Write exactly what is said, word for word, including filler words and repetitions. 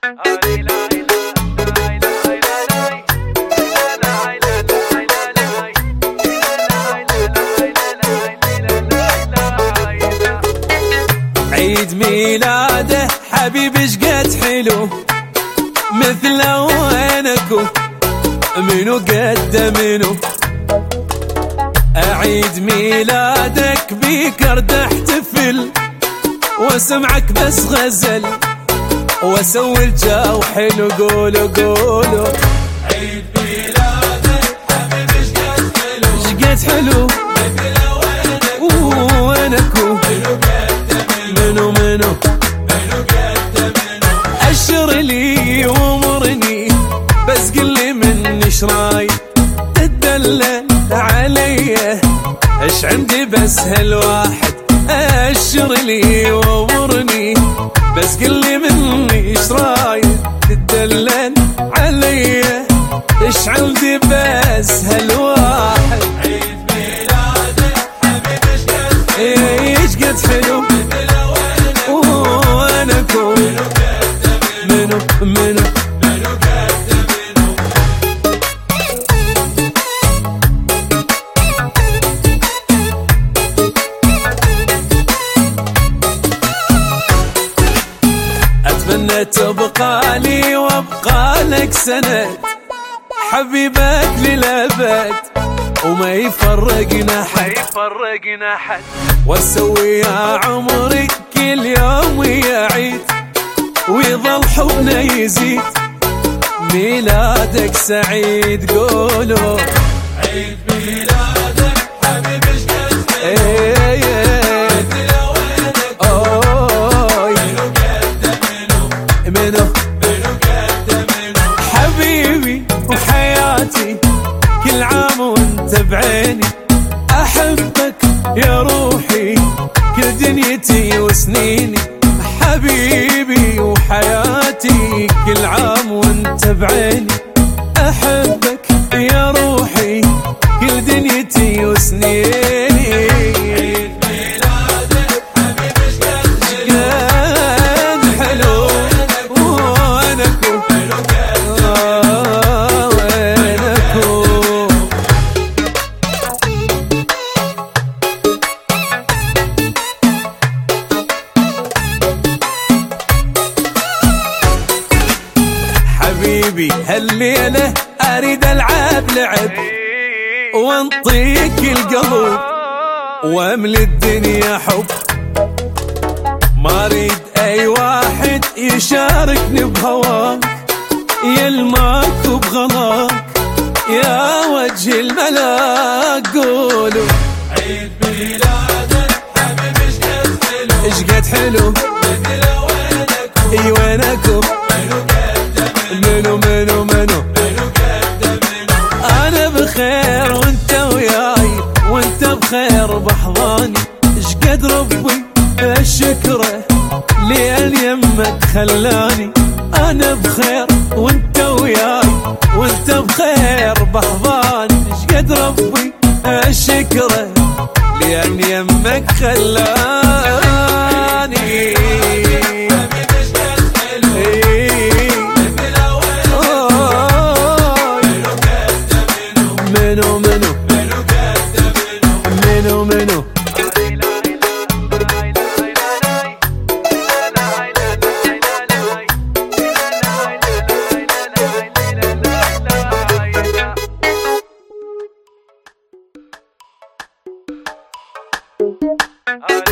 عيد ميلاده حبيبي شقد حلو مثله وينكو منو قد منو. أعيد ميلادك بيك ارد احتفل واسمعك بس غزل واسوي الجو حلو. قولوا قولوا عيد ميلادك حبيبي شقد حلو شقد حلو مثله وينكو وينكو منو منو منو قد منو. أشر لي وامرني بس قلي من ايش رايك تدلل علي ايش عندي بس هالواحد. أشر لي وامرني بس قلي من ايش رايك تدلل علي ايش عندي بس هالواحد. عيد ميلادك حبيبي شقد حلو ايش قد حلو مثله وينكو منو منو منو قد منو. أتمنى تبقى لي وابقى لك سند حبيبك للأبد وما يفرقنا حد يفرقنا حد. واسوي يا عمري كل يوم يعيد ويظل حبنا يزيد ميلادك سعيد. قولوا عيد ميلادك حبيبي شقد حلو ايه ايه مثله وينكو اوي منو قد منو منو منو قد منو. حبيبي وحياتي كل عام وانت بعيني احبك يا روحي كل دنيتي وسنيني. حبيبي وحياتي كل عام وانت بعيني احبك يا روحي كل دنيتي وسنيني. عيد ميلادك حبيبي شقد قد حلو حلو وينكو منو قد آه وينكو. حبيبي هالليلة أريد ألعب لعب وانطيك القلب واملي الدنيا حب. ما أريد أي واحد يشاركني بهواك يلماك وبغلاك يا وجه الملاك. قولوا عيد ميلادك حبيبي شقد حلو شقد حلو مثله وينكو اي وينكو منو قد منو منو منو منو. منو قد منو. انا بخير وانت وياي وانت بخير بحضاني شقد ربي الشكره لين يمك خلاني. انا بخير وانت وياي وانت بخير بحضاني شقد ربي الشكره لين يمك خلاني. حبيبي شقد حلو إيه. مثله وينكو أوي. منو قد منو منو منو منو قد منو منو. منو. I